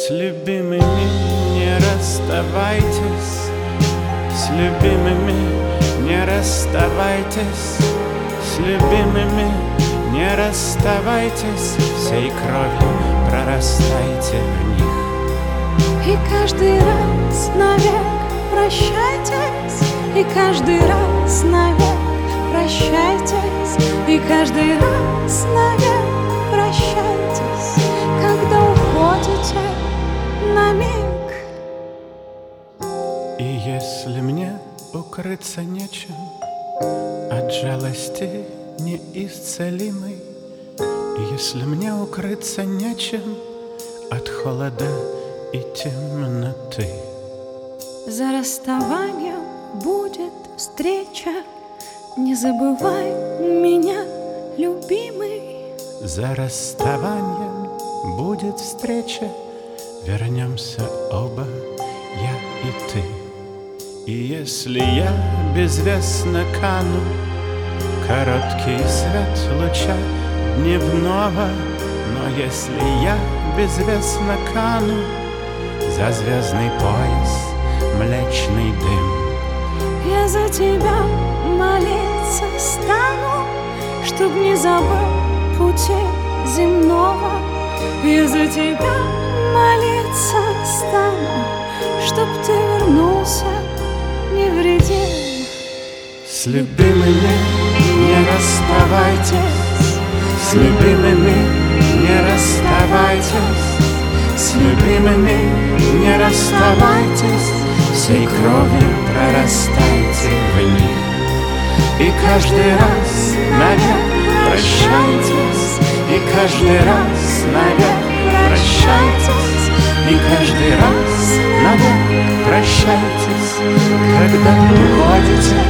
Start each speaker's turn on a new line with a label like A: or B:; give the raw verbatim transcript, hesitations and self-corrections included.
A: С любимыми не расставайтесь, с любимыми не расставайтесь, с любимыми не расставайтесь, всей кровью прорастайте в них.
B: И каждый раз навек прощайтесь, и каждый раз навек прощайтесь, и каждый раз навек прощайтесь, когда уходите на миг.
A: И если мне укрыться нечем от жалости неисцелимой, и если мне укрыться нечем от холода и темноты,
B: за расставанием будет встреча, не забывай меня, любимый.
A: За расставанием будет встреча, вернемся оба, я и ты. И если я безвестно кану, короткий свет луча дневного, но если я безвестно кану, за звездный пояс млечный дым,
B: я за тебя молиться стану, чтоб не забыл пути земного. Я за тебя молиться стану, чтоб ты вернулся невредим.
A: С любимыми не расставайтесь, с любимыми не расставайтесь, с любимыми не расставайтесь, всей кровью прорастайте в них. И каждый раз навек прощайтесь, и каждый раз навек прощайтесь, и каждый раз навек прощайтесь, когда уходите